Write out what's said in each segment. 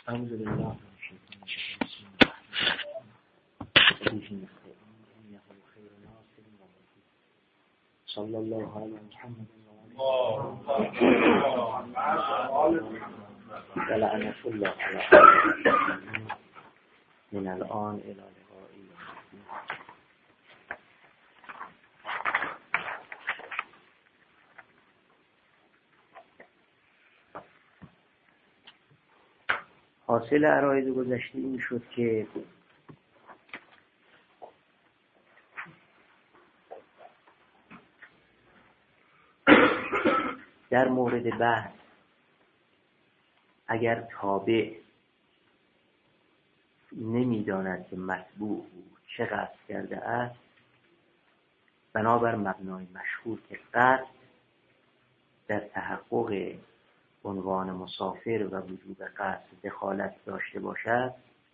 الحمد لله صلى الله على محمد ولعنة الله على من الآن إلى لقائه. حاصل عرایض گذشته این شد که در مورد بحث اگر تابع نمیداند که متبوع چه قصد کرده است، بنابر مبنای مشهور که قصد در تحقق عنوان مسافر و وجوب قصد دخالت داشته باشد،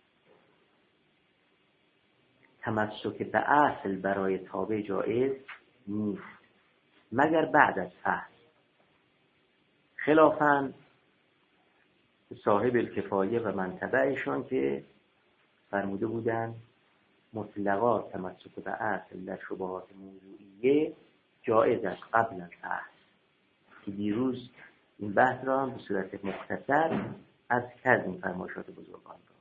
تمسک به اصل برای تابع جایز نیست مگر بعد از فحص. خلافاً صاحب الکفایه و منتبعشان که فرموده بودند مطلقا تمسک به اصل در شبهات موضوعیه جایز است قبل از فحص، که دیروز این بحث را هم به صورت مختصر از کردیم فرمایشات بزرگان را.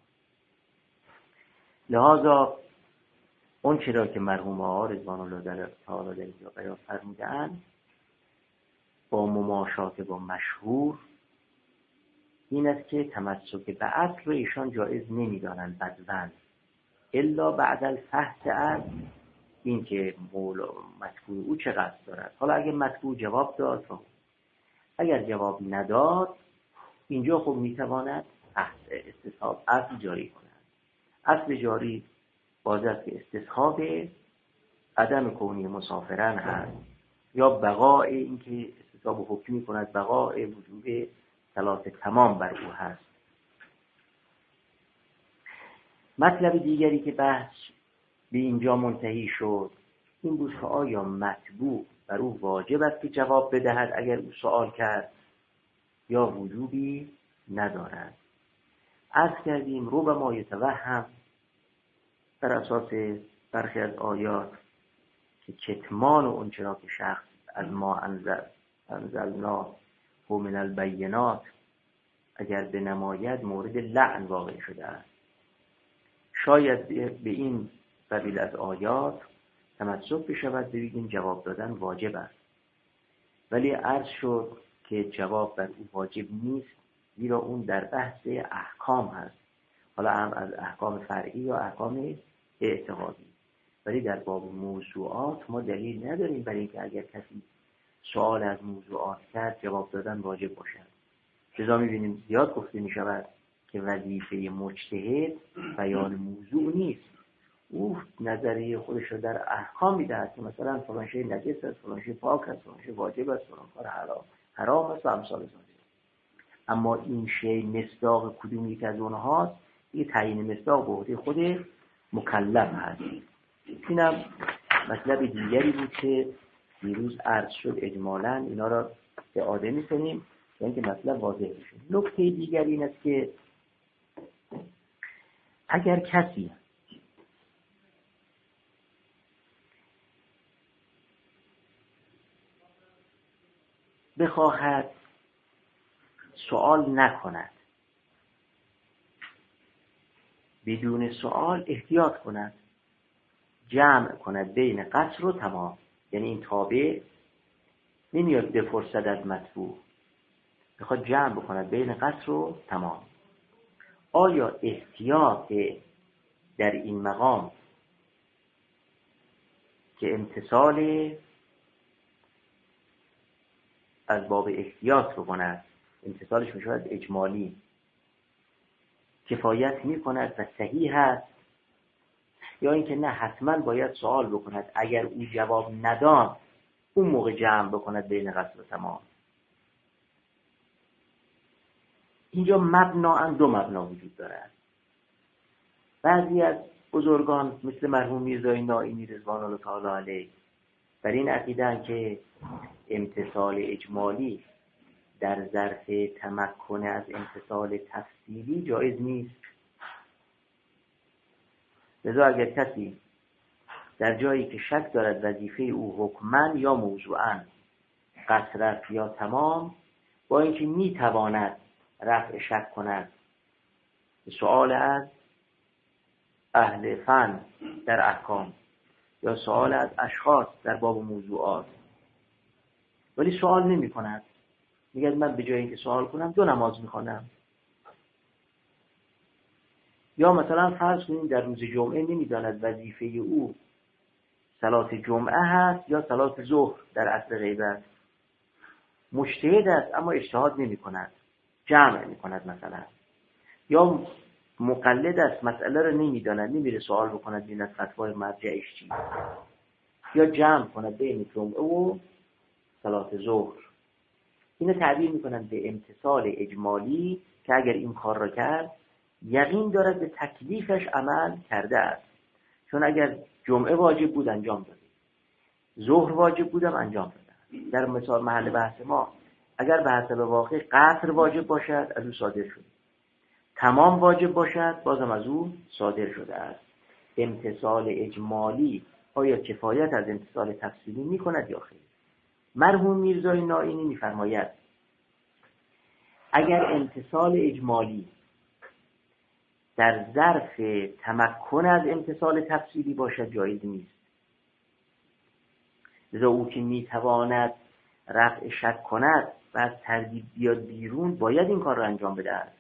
لذا اون چرا که مرحوم آقا رضوان الله تعالی در اینجا بیان فرموده‌اند با مماشات با مشهور این است که تمسک به اصل رو ایشان جایز نمی‌دانند بدون الا بعد الفحص از این که متبوع او چه قصد دارد. حالا اگر متبوع جواب داد اگر جواب نداد اینجا خب میتواند استصحاب اصل جاری کند. اصل جاری باز است که استصحاب عدم کونی مسافرن هست یا بقاء این که استصحاب حکمی کند بقاء وجوب ثلاث تمام بر او هست. مطلب دیگری که بحث به اینجا منتهی شد این بود که آیا متبوع بر او واجب است که جواب بدهد اگر او سوال کرد یا وجوبی ندارد. عرض کردیم رو به ما یتوهم بر اساس برخی از آیات که کتمان و اون چرا که شخص از ما انزلنا و من البینات اگر بنماید مورد لعن واقع شده است. شاید به این قبیل از آیات تمسک بشود بگیم جواب دادن واجب است، ولی عرض شد که جواب بر او واجب نیست، زیرا اون در بحث احکام هست، حالا هم از احکام فرعی یا احکام اعتقادی. ولی در باب موضوعات ما دلیل نداریم برای اینکه اگر کسی سوال از موضوعات کرد جواب دادن واجب باشد. لذا می‌بینیم زیاد گفته می‌شود که وظیفه مجتهد بیان موضوع نیست، او نظریه خودش رو در احکام میدهد که مثلا فلان شی نجس است، فلان شی پاک است، فلان شی واجب است، فلان کار حرام است و امثال ذالک. اما این شی مصداق کدوم یک از اونهاست یه تعیین مصداق به عهده خود مکلف هست. اینم مطلب دیگری بود که دیروز عرض شد. اجمالاً اینا را اعاده می‌کنیم تا اینکه مطلب واضح بشه. نکته دیگری این است که اگر کسی بخواهد سوال نکند، بدون سوال احتیاط کند، جمع کند بین قصر و تمام، یعنی این تابع نمیاد بپرسد از متبوع، بخواد جمع بکند بین قصر و تمام. آیا احتیاط در این مقام که امتصال از باب احتیاط رو کند، امتصالش میشود اجمالی، کفایت میکند و صحیح هست، یا اینکه نه حتما باید سوال بکند اگر او جواب نداد اون موقع جمع بکند بین قصر و تمام؟ اینجا مبنا دو مبنا وجود دارد. بعضی از بزرگان مثل مرحوم میرزای نائینی رضوان الله تعالی علیه بر این عقیده‌اند که امتصال اجمالی در ظرف تمکن از امتثال تفصیلی جایز نیست. لذا اگر کسی در جایی که شک دارد وظیفه او حکماً یا موضوعاً قصر است یا تمام، با اینکه میتواند رفع شک کند به سؤال از اهل فن در احکام یا سؤال از اشخاص در باب موضوعات، ولی سوال نمی کند. میگه من به جای اینکه سوال کنم 2 نماز میخوانم. یا مثلا فرض کنیم در روز جمعه نمیداند وظیفه او صلات جمعه هست یا صلات ظهر در عصر غیبت. مجتهد است اما اجتهاد نمی کند، جمع می کند مثلا. یا مقلد است، مسئله رو نمیداند، نمیره سوال بکند بین از فتوای مرجعش چی، یا جمع کند بین جمعه و صلات ظهر. اینو تعبیر میکنند به امتثال اجمالی که اگر این کار را کرد یقین دارد به تکلیفش عمل کرده است. چون اگر جمعه واجب بود انجام داده، ظهر واجب بودم انجام دادم. در مثال محل بحث ما اگر به حسب واقع قصر واجب باشد از او صادر شده، تمام واجب باشد بازم از او صادر شده است. امتثال اجمالی آیا کفایت از امتثال تفصیلی می کند یا خیر؟ مرحوم میرزای نائینی می‌فرماید اگر امتثال اجمالی در ظرف تمکن از امتثال تفصیلی باشد جایز نیست. لذا او که میتواند رفع شک کند و از تردید بیاد بیرون باید این کار را انجام بده است،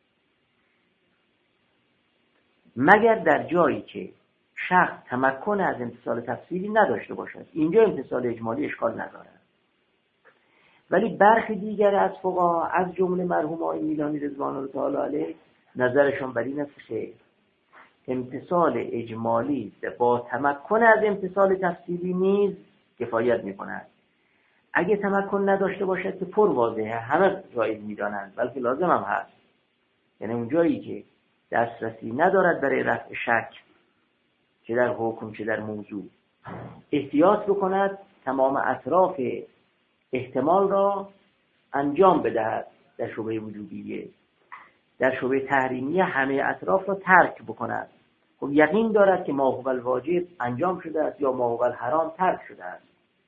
مگر در جایی که شخص تمکن از امتثال تفصیلی نداشته باشد. اینجا امتثال اجمالی اشکال ندارد. ولی برخی دیگر از فقها از جمله مرحوم آقای میلانی رضوان الله تعالی علیه نظرشان بر این است که امتثال اجمالی با تمکن از امتثال تفصیلی نیز کفایت می‌کند. اگه تمکن نداشته باشد که پر واضحه، همه جایز می‌دانند، بلکه لازم هم هست. یعنی اون جایی که دسترسی ندارد برای رفع شک چه در حکم چه در موضوع، احتیاط بکند تمام اطراف احتمال را انجام بدهد. در شبهه وجوبیه، در شبهه تحریمیه همه اطراف را ترک بکند. خب یقین دارد که ما هو الواجب انجام شده است یا ما هو الحرام ترک شده است.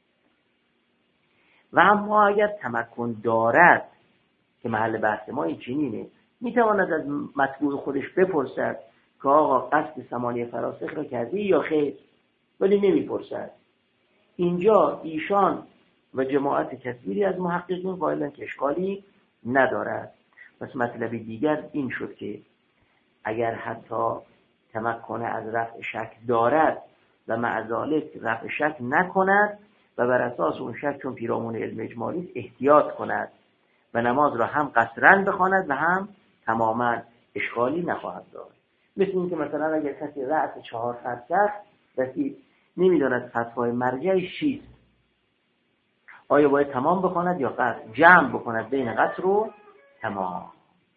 و اما اگر تمکن دارد که محل بحث ما این چنینه، میتواند از مطبوع خودش بپرسد که آقا قصد 8 فراسخ را کردی یا خیر، ولی نمیپرسد. اینجا ایشان و جماعت کثیری از محققین قائلند که اشکالی ندارد. پس مطلب دیگر این شد که اگر حتی تمکن از رفع شک دارد و مع ذلک رفع شک نکند و بر اساس اون شک چون پیرامون علم اجمالی است احتیاط کند و نماز را هم قصرن بخواند و هم تماما، اشکالی نخواهد داشت. مثل این که مثلا اگر کسی رأس 4 فرض کرد رسید نمیداند فتوای مرجعش چیست، آیا باید تمام بخواند یا قصر؟ جمع بکند بین قصر و تمام.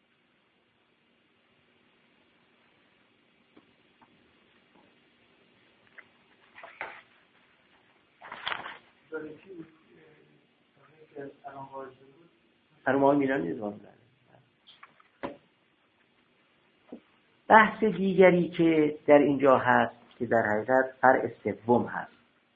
فرمان میلانی رضوان الله. بحث دیگری که در اینجا هست که در حقیقت فرع سوم هست،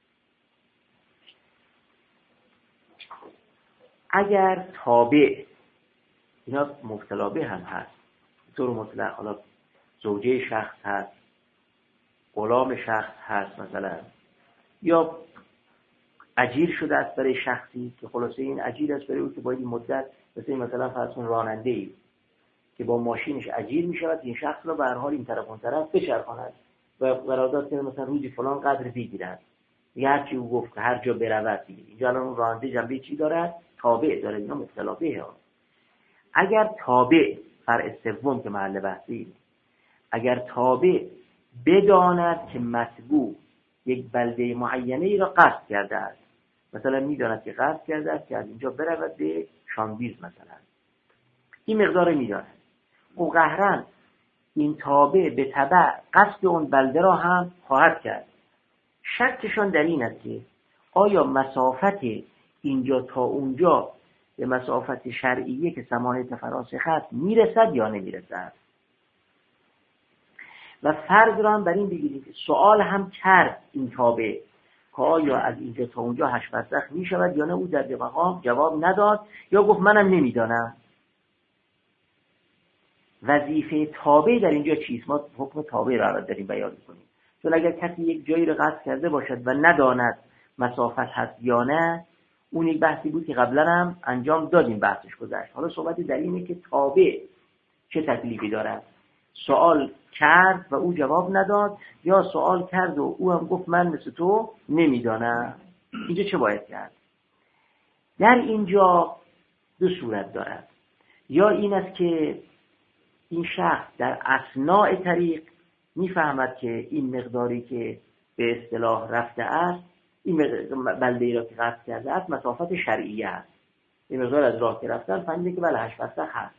اگر تابع، اینا مبتلا به هم هست طور مطلق، حالا زوجه شخص هست، غلام شخص هست مثلا، یا اجیر شده است برای شخصی که خلاصه این اجیر است برای او که باید این مدت مثلا فرض کن راننده‌ای که با ماشینش اجیر می شود این شخص را به هر حال این طرف اون طرف بچرخاند و قرارداد کنه مثلا روزی فلان قدر بگیرد، یا هر چی او گفت که هر جا برود دیگه. اینجا الان راننده جنبه چی دارد؟ تابع داره. اینا مبتلا به ها. اگر تابع، فرع سوم که محل بحثی، اگر تابع بداند که متبوع یک بلده معینه ای را قصد کرده است، مثلا میداند که قصد کرده است که از اینجا برود به شانویز مثلا، این مقدار میداند، او قهرن این تابع به تبع قصد اون بلده را هم خواهد کرد. شکشان در این است که آیا مسافت اینجا تا اونجا به مسافت شرعیه که ثمانه تفراسخ است میرسد یا نمیرسد. و فرض را هم بر این بگیرید که سوال هم کرد این تابع که آیا از اینجا تا اونجا 8 فرسخ می شود یا نه، او در مقام جواب نداد یا گفت منم نمیدانم. وظیفه تابع در اینجا چیست؟ ما حکم تابع را داریم بیان کنیم. چون اگر کسی یک جایی رو قصد کرده باشد و نداند مسافت هست یا نه، اون یک بحثی بود که قبلا هم انجام دادیم، بحثش گذشت. حالا صحبت در اینه که تابع چه تکلیفی دارد. سوال کرد و او جواب نداد، یا سوال کرد و او هم گفت من مثل تو نمیدانم. اینجا چه باید کرد؟ در اینجا دو صورت دارد. یا این است که این شخص در اثناء طریق میفهمد که این مقداری که به اصطلاح رفته است، این بلده‌ای را که قصد کرده است مسافت شرعیه است. این مقدار از راه که رفتن فهمیده که بله 8 فرسخ هست.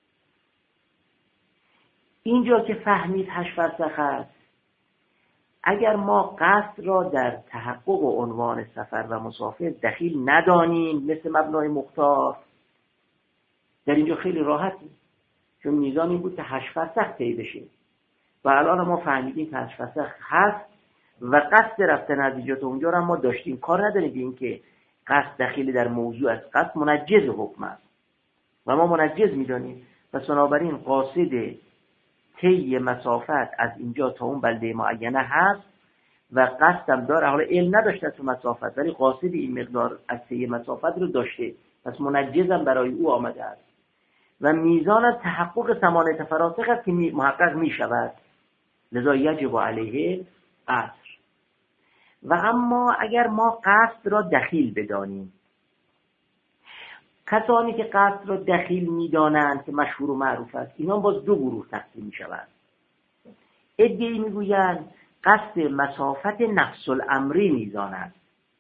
اینجا که فهمید 8 فرسخ است، اگر ما قصد را در تحقق و عنوان سفر و مسافر دخیل ندانیم مثل مبنای مختار، در اینجا خیلی راحتی، چون میزان این بود که 8 فرسخ طی بشه و الان ما فهمیدیم که 8 فرسخ هست و قصد رفتن از اینجا تا اونجا را ما داشتیم. کار نداریم به این که قصد دخیل در موضوع است، قصد منجز حکم است و ما منجز میدانیم. پس بنابراین قاصد طی مسافت از اینجا تا اون بلده معینه هست و قصدم داره، حالا علم نداشته تو مسافت ولی قاصد این مقدار از طی مسافت رو داشته، پس منجزم برای او آمده است و میزان از تحقق ثمانه تفراسخ است که محقق می شود، لذا یجب علیه قصر. و اما اگر ما قصد را دخیل بدانیم، کسانی که قصد را دخیل میدانند که مشهور و معروف است، اینا باز دو گروه تقسیم می شوند. عده‌ای میگویند قصد مسافت نفس الامری میزان است.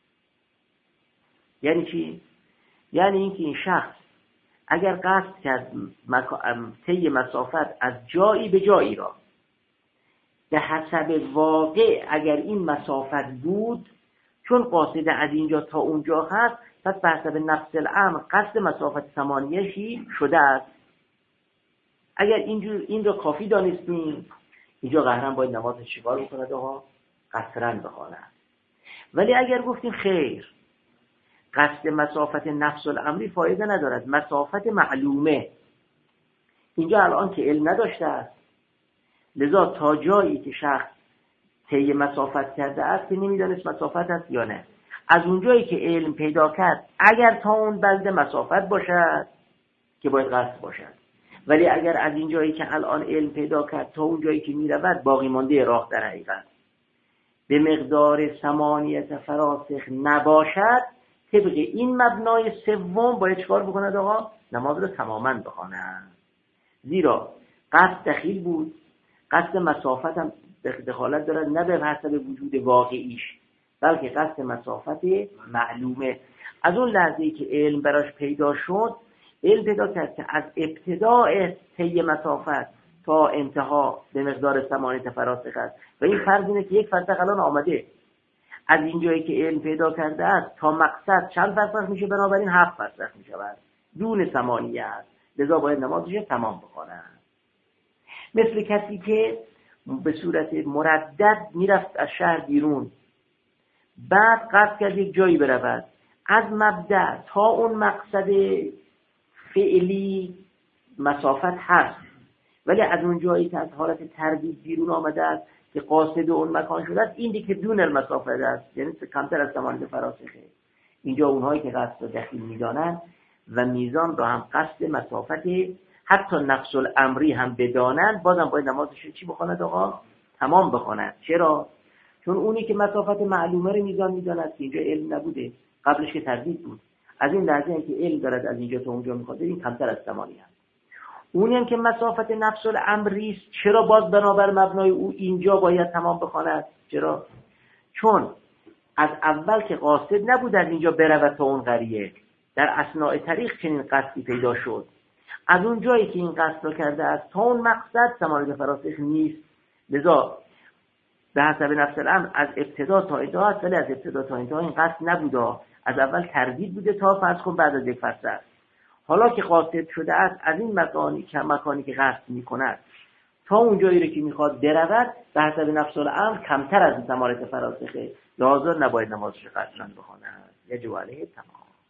یعنی چی؟ یعنی اینکه این شخص اگر قصد کرد طی مسافت از جایی به جایی را به حسب واقع، اگر این مسافت بود چون قاصد از اینجا تا اونجا هست، پس به حسب نفس الامر قصد مسافت ثمانیه‌شی شده است. اگر این را کافی دانستیم، اینجا قهرن باید نمازش چیکار بکند؟ قصرن بخواند. ولی اگر گفتیم خیر، قصد مسافت نفس الامری فایده ندارد، مسافت معلومه، اینجا الان که علم نداشته است، لذا تا جایی که شخص طی مسافت کرده است که نمیدانست مسافت است یا نه، از اونجایی که علم پیدا کرد اگر تا اون بلده مسافت باشد که باید قصد باشد، ولی اگر از این جایی که الان علم پیدا کرد تا اون جایی که میرود باقی مانده راه در حقیقت به مقدار ثمانیه فراسخ نباشد، طبق این مبنای سوم باید چکار بکند؟ نماز رو تماما بخواند. زیرا قصد دخیل بود، قصد مسافت هم دخالت دارد نه به حسب وجود واقعیش، بلکه قصد مسافت معلومه. از اون لحظه‌ای که علم براش پیدا شد، علم پیدا کرد که از ابتداء طی مسافت تا انتها به مقدار ثمانیه فراسخ است و این فرض اینه که 1 فرسخ الان آمده، از این جایی که علم پیدا کرده است تا مقصد چند فرسخ میشه؟ بنابراین 7 فرسخ میشود، دون ثمانیه است، لذا باید نمازش تمام بخواند. مثل کسی که به صورت مردد میرفت از شهر بیرون، بعد قصد کرد یک جایی برود، از مبدأ تا اون مقصد فعلی مسافت هست، ولی از اون جایی که از حالت تردید بیرون آمده است که قاصد اون مکان شده است، این دیگه دون المسافت است، یعنی کمتر از ثمانیه فراسخه. اینجا اونهایی که قصد را دخیل میدانند و میزان را هم قصد مسافت حتی نفس الامری هم بدانند، بازم باید نمازش چی بخواند؟ تمام بخواند. چرا؟ چون اونی که مسافت معلومه رو میزان میداند که اینجا علم نبوده، قبلش که تردید بود، از این لحظه که علم دارد از اینجا تا اونجا میخواد، این کمتر از ثمانیه است. اونی هم که مسافت نفس الامری است، چرا باز بنابر مبنای او اینجا باید تمام بخواند؟ چرا؟ چون از اول که قاصد نبود از اینجا برود تا اون قریه، در اثناء طریق چنین قصدی پیدا شد، از اون جایی که این قصد را کرده است تا اون مقصد ثمانیه فراسخ نیست، لذا به حسب نفس الامر از ابتدا تا انتها است، ولی از ابتدا تا انتها این قصد نبوده، از اول تردید بوده تا فرض کن بعد از 1 فرسخ، حالا که قاصد شده است از این مکانی که قصد میکند تا اونجایی رو که میخواد برود به حسب نفس الامر کمتر از ثمرات فراسخه، لازم نباید نمازش قصرا بخواند. یجب علیه تمام.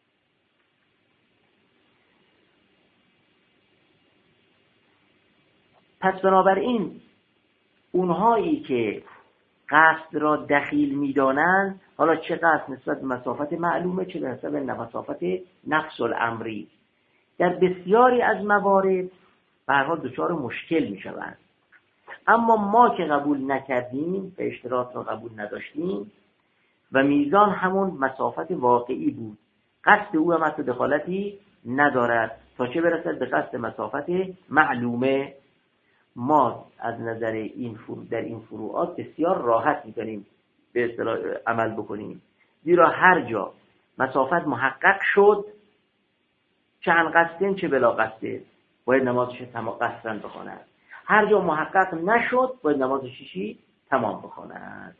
پس بنابراین اونهایی که قصد را دخیل میدانند، حالا چه قصد نسبت به مسافت معلومه چه به حسب مسافت نفس الامری، در بسیاری از موارد به هر حال دچار مشکل میشوند. اما ما که قبول نکردیم، به اشتراط را قبول نداشتیم و میزان همون مسافت واقعی بود، قصد او هم حتی دخالتی ندارد تا چه برسد به قصد مسافت معلومه، ما از نظر در این فروعات بسیار راحت میتونیم به اصطلاح عمل بکنیم، زیرا هر جا مسافت محقق شد، چه عن قصدن چه بلا قصدن، باید نمازش قصرا بخواند. هر جا محقق نشد باید نماز شیشی تمام بخواند.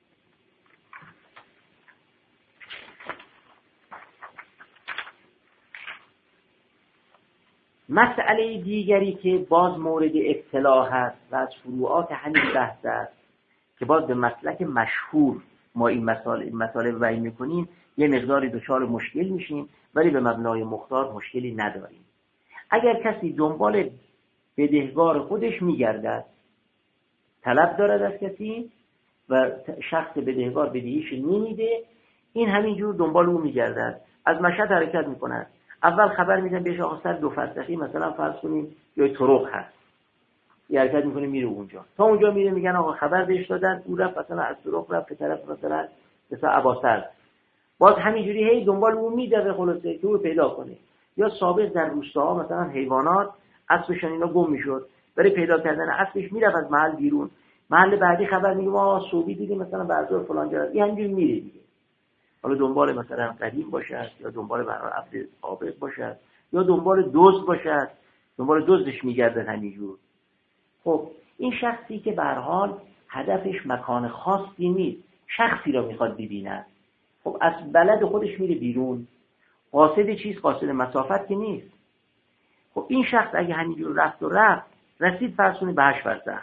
مسئله دیگری که باز مورد ابتلا هست و از فروعات همین بحث است که باز به مسلک مشهور ما این مسائل وعی میکنیم، یه مقداری دچار مشکل میشیم ولی به مبنای مختار مشکلی نداریم. اگر کسی دنبال بدهکار خودش میگردد، طلب دارد از کسی و شخص بدهکار بدهیش نمیده، این همینجور دنبال اون میگردد، از مشهد حرکت میکند، اول خبر میدن بهش آقا سر 2 فرسخی مثلا فرض کنیم یا طرق هست، یه حرکت میکنه میره اونجا، تا اونجا میره میگن آقا خبر بهش دادن، او رفت مثلا از طرق رفت به طرف مثلا عباسر، باز همینجوری هی دنبال اون میدوه خلاصه که او پیدا کنه. یا سابق در روستاها مثلا حیوانات اسبشون اینا گم میشد، برای پیدا کردن اسبش میرفت از محل بیرون، محل بعدی خبر میگه ما صوبی دیدیم مثلا بازار فلان جا، این همینجوری میره دیگه. حالا دنبال مثلا قدیم باشد یا دنبال برای عبد عابد باشد یا دنبال دزد باشد، دنبال دزدش میگردن همینجور. خب این شخصی که به هر حال هدفش مکان خاصی نیست، شخصی را میخواد ببیند، خب از بلد خودش میره بیرون، قاصد چیز؟ قاصد مسافت که نیست. خب این شخص اگه همینجور رفت رسید فرض کنید به 8 فرسخ،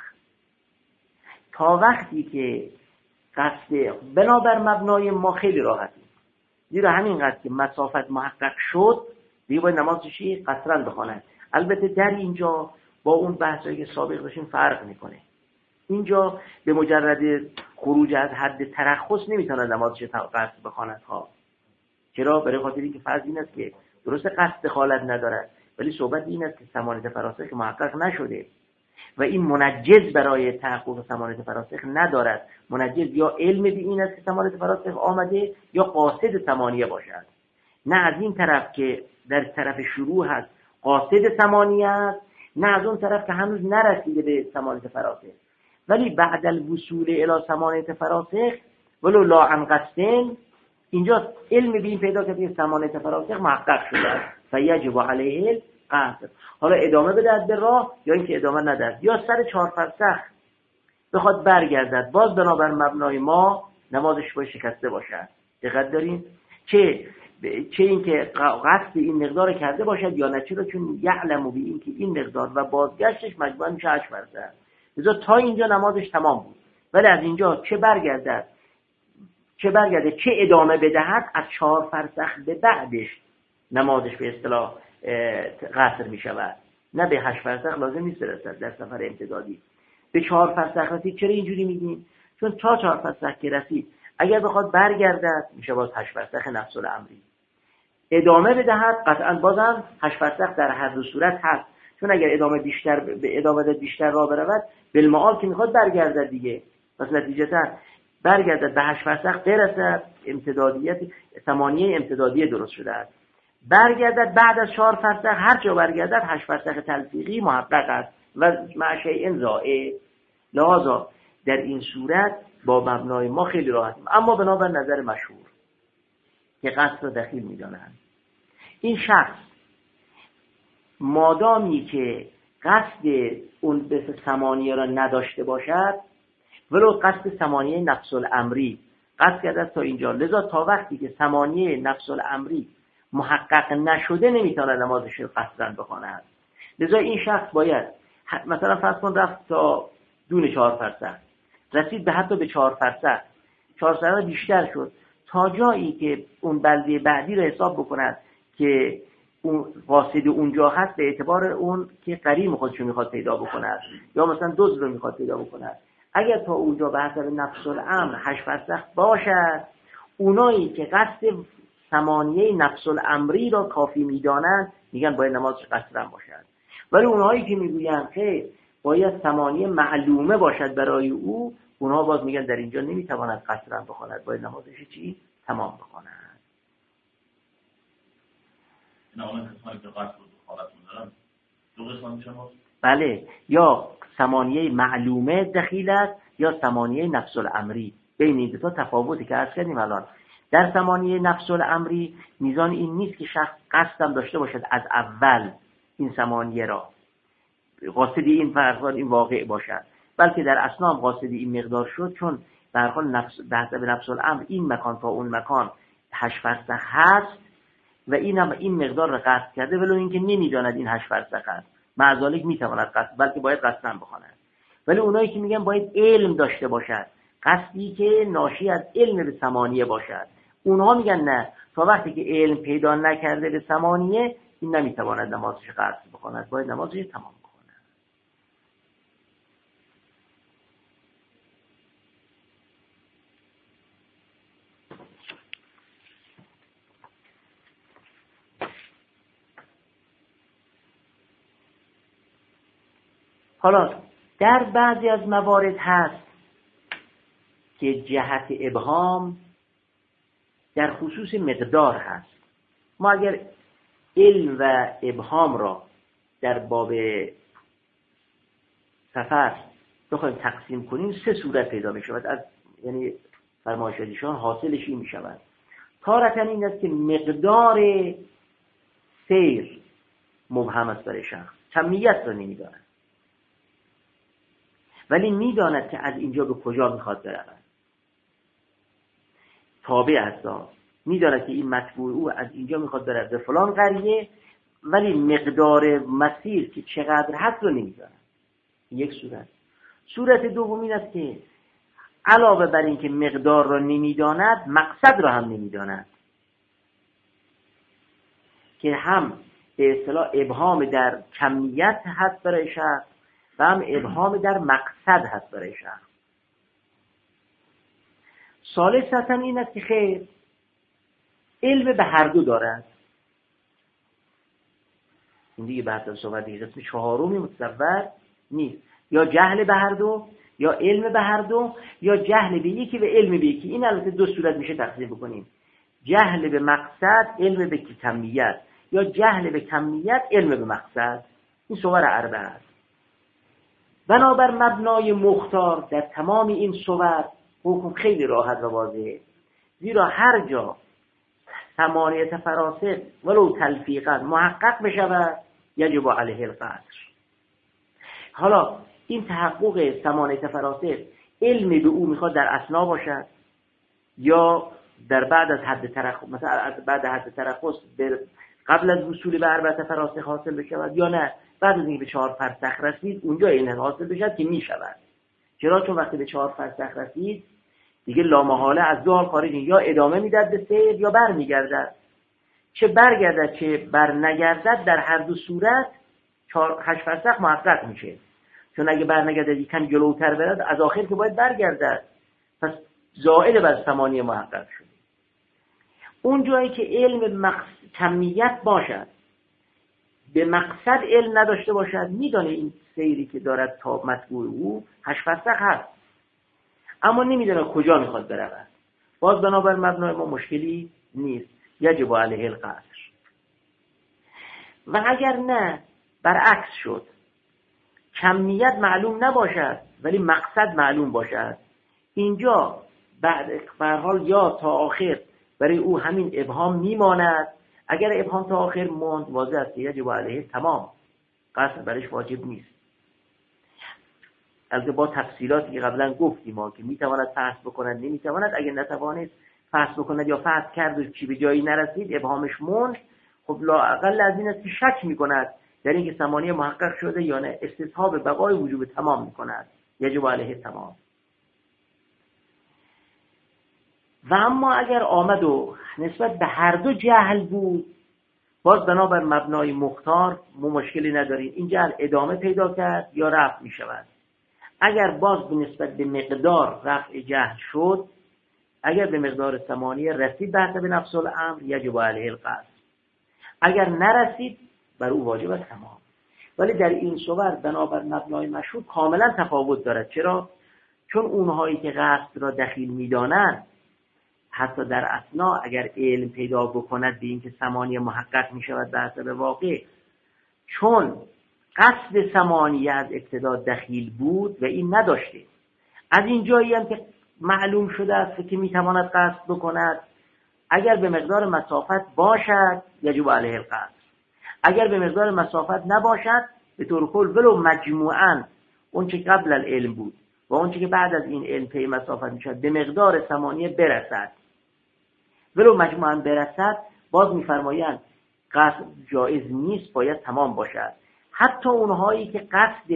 تا وقتی که قصد بنابر مبنای ما خیلی راحتیم، زیرا همین قصد که مسافت محقق شد دیگه باید نمازش قصرا بخواند. البته در اینجا با اون بحثایی که سابق داشتیم فرق میکنه، اینجا به مجرد خروج از حد ترخص نمیتونه نمازش قصر بخواند ها. چرا؟ برای خاطر اینکه فرض این است که درست قصد دخالت ندارد، ولی صحبت این است که ثمانیت فراسخ محقق نشده و این منجز برای تحقق ثمانیت فراسخ ندارد. منجز یا علم به این است که ثمانیت فراسخ آمده یا قاصد ثمانیه باشد، نه از این طرف که در طرف شروع هست قاصد ثمانیه است، نه از اون طرف که هنوز نرسیده به ثمانیت فراسخ، ولی بعد الوصول الی ثمانیت فراسخ ولو لا عن قصدن، اینجا علم به این پیدا کرده که ثمانیت فراسخ محقق شده است فیجب علیه القصر. حالا ادامه بدهد به راه یا اینکه ادامه ندهد، یا سر 4 فرسخ بخواد برگردد، باز بنابر مبنای ما نمازش باید شکسته باشد. دقت دارین چه اینکه قصد این مقدار کرده باشد یا نه، چرا؟ چون یعلم به این که این مقدار و بازگشتش مجموعاً میشه 8 فرسخ، لذا تا اینجا نمازش تمام بود، ولی از اینجا چه برگرده چه ادامه بدهد، از 4 فرسخ به بعدش نمازش به اصطلاح قصر می شود، نه به 8 فرسخ لازم نیست برسد در سفر امتدادی. به 4 فرسخ رسید. چرا اینجوری میگیم؟ چون تا 4 فرسخ که رسید اگر بخواد برگردد میشه باز 8 فرسخ نفس الامری، ادامه بدهد قطعا بازم 8 فرسخ در هر دو صورت هست، چون اگر ادامه بیشتر راه برود بالمعال که میخواد برگردد دیگه، پس نتیجتا برگردد به 8 فرسخ برسد، امتدادیت ثمانیه امتدادیه درست شده است، برگردد بعد از 4 فرسخ، هر جا برگردد 8 فرسخ تلفیقی محقق است و مع شیء زائد. لذا در این صورت با مبنای ما خیلی راحتیم. اما بنابر نظر مشهور که قصد را دخیل می‌دانند، این شخص مادامی که قصد اون به ثمانیه را نداشته باشد، ولو قصد ثمانیه نفس الامری قصد کرده تا اینجا، لذا تا وقتی که ثمانیه نفس الامری محقق نشده نمیتواند نمازش رو قصداً بخواند. لذا این شخص باید مثلا فرض کن رفت تا دون 4 فرسخ، رسید به حتی به 4 فرسخ، 4 فرسخ بیشتر شد، تا جایی که اون بلده بعدی رو حساب بکند که اون قاصد اونجا هست به اعتبار اون که قریم خودشو میخواد پیدا بکند یا مثلا دزد رو میخواد پیدا بکند. اگر تا اونجا به حسب نفس الامر 8 فرسخ باشد، اونایی که قصد ثمانیه نفس الامری را کافی میدانند میگن باید نمازش قصرا باشد. ولی اونهایی که میگویند خیر باید ثمانیه معلومه باشد برای او، اونها باز میگن در اینجا نمیتواند قصرا بخواند، باید نمازش چی؟ تمام بخواند. این اون قسمتی که قصد رو حالتون دارم دو قسم میشه ما؟ بله، یا ثمانیه معلومه دخیل است یا ثمانیه نفس الامری. بین این دو تا تفاوتی که عرض کردیم الان. در ثمانیه نفس الامری میزان این نیست که شخص قصدم داشته باشد از اول این ثمانیه را قاصد این فرضان این واقع باشد، بلکه در اثناء قاصد این مقدار شد، چون به هر حال نفس الامر این مکان تا اون مکان 8 فرسخ هست و این مقدار را قصد کرده ولو اینکه نمیداند این 8 فرسخ است، معذالک میتواند قصد، بلکه باید قصداً بخواند. ولی اونایی که میگن باید علم داشته باشد، قصدی که ناشی از علم به ثمانیه باشد، اونها میگن نه، تا وقتی که علم پیدا نکرده به ثمانیه این نمیتواند نمازش قصد بخواند، باید نمازش تمام بخواند. حالا در بعضی از موارد هست که جهت ابهام در خصوص مقدار هست. ما اگر علم و ابهام را در باب سفر بخوایم تقسیم کنیم 3 صورت پیدا می شود، از یعنی فرمایشاتشان حاصلش این می شود. تارتاً این است که مقدار سیر مبهم است برای شخص، کمیت را نمی داند، ولی می داند که از اینجا به کجا می خواد برود، تابع است، می داند که این متبوع او از اینجا می خواد برود به فلان قریه، ولی مقدار مسیر که چقدر هست رو نمی داند. یک صورت. صورت دوم این است که علاوه بر این که مقدار را نمی داند، مقصد را هم نمی داند، که هم به اصطلاح ابهام در کمیت هست برای شخص و هم ابهام در مقصد هست برای شخص. ثالثاً این است که خیر علم به هر دو دارد. این دیگه بعد از صحبت دیگه قسم چهارمی متصور نیست، یا جهل به هر دو یا علم به هر دو یا جهل به یکی و علم به یکی. این البته 2 صورت میشه تقسیم بکنیم، جهل به مقصد علم به کمیت، یا جهل به کمیت علم به مقصد. این صور اربعه است. بنابر مبنای مختار در تمام این صور حکم خیلی راحت و واضحه، زیرا هر جا ثمانیه فراسخ ولو تلفیقا محقق بشود یجب علیه القصر. حالا این تحقق ثمانیه فراسخ علم به او میخواد در اثنا باشد یا در بعد از حد ترخص، مثلا بعد حد ترخص قبل از وصول به 4 فراسخ حاصل بشود، یا نه بعد از اینکه به 4 فرسخ رسید اونجا این حاصل بشد که میشود. چرا؟ چون وقتی به 4 فرسخ رسید دیگه لامحاله از 2 حال خارجی، یا ادامه میداد به سیر یا بر میگردد. چه برگردد چه بر نگردد در هر دو صورت 8 فرسخ محقق میشه، چون اگه بر نگردد یکم جلوتر برد از آخر که باید برگردد، پس زائد بر ثمانیه محقق شد. اون جایی که علم کمیت باشد به مقصد علم نداشته باشد، میدانه این سیری که دارد تا مطبوع او 8 فرسخ هست اما نمیدونه کجا میخواد برود، باز بنابر مبنای ما مشکلی نیست، یجب علیه القصر. و اگر نه برعکس شد، کمیت معلوم نباشد ولی مقصد معلوم باشد، اینجا بعد به هر حال یا تا آخر برای او همین ابهام میماند. اگر ابهام تا آخر ماند واضح است که یجب علیه تمام، قصر برش واجب نیست. البته با تفصیلاتی که قبلا گفتیم ما که میتواند فحص بکند نمیتواند، اگر نتوانست فحص بکند یا فحص کرد و چی به جایی نرسید، ابهامش موند، خب لااقل از این است که شک میکند در اینکه ثمانیه محقق شده یا نه، استصحاب بقای وجوب تمام میکند، یجب علیه تمام. و اما اگر آمد و نسبت به هر دو جهل بود، باز بنابر مبنای مختار مشکلی نداریم، این جهل ادامه پیدا کرد یا رفع می شود. اگر باز به نسبت به مقدار رفع جهل شد، اگر به مقدار ثمانیه رسید به حسب نفس الامر یجب علیه القصد، اگر نرسید بر او واجب تمام. ولی در این صور بنابر مبنای مشهور کاملا تفاوت دارد. چرا؟ چون اونهایی که قصد را دخیل می‌دانند حتی در اثنا اگر علم پیدا بکند به اینکه ثمانیه محقق می شود به حسب واقع، چون قصد ثمانیه از ابتدا دخیل بود و این نداشته، از این جایی هم که معلوم شده است که می تواند قصد بکند، اگر به مقدار مسافت باشد یجب علیه القصد، اگر به مقدار مسافت نباشد به طور کل ولو مجموعاً اون چه قبل العلم بود و اون چه که بعد از این علم پی مسافت می شود به مقدار ثمانیه برسد، ولو مجموعاً برسد، باز می‌فرمایند قصد جایز نیست، باید تمام باشد. حتی اونهایی که قصد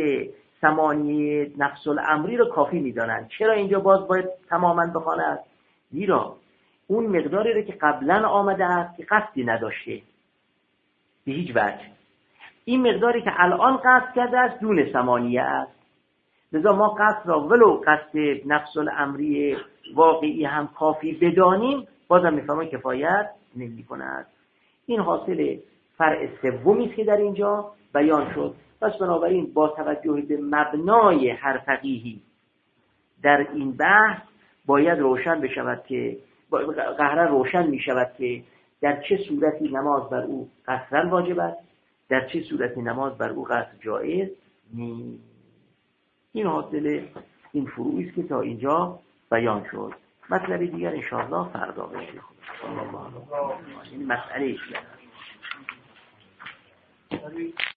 ثمانیه نفس الامری رو کافی می‌دانند، چرا اینجا باز باید تماماً بخواند؟ زیرا اون مقداری رو که قبلاً آمده است که قصدی نداشته به هیچ وجه، این مقداری که الان قصد کرده است دون ثمانیه است، لذا ما قصد را ولو قصد نفس الامری واقعی هم کافی بدانیم بازم میفهمه کفایت نمی کند. این حاصل فرع سومی است که در اینجا بیان شد. پس بنابراین با توجه به مبنای هر فقیهی در این بحث باید روشن بشود که قهرا روشن می شود که در چه صورتی نماز بر او قصرا واجب است، در چه صورتی نماز بر او قصر جایز نیست. این حاصل این فروعی است که تا اینجا بیان شد. مطلب دیگر انشاءالله فردا بشه. این مسئله ایش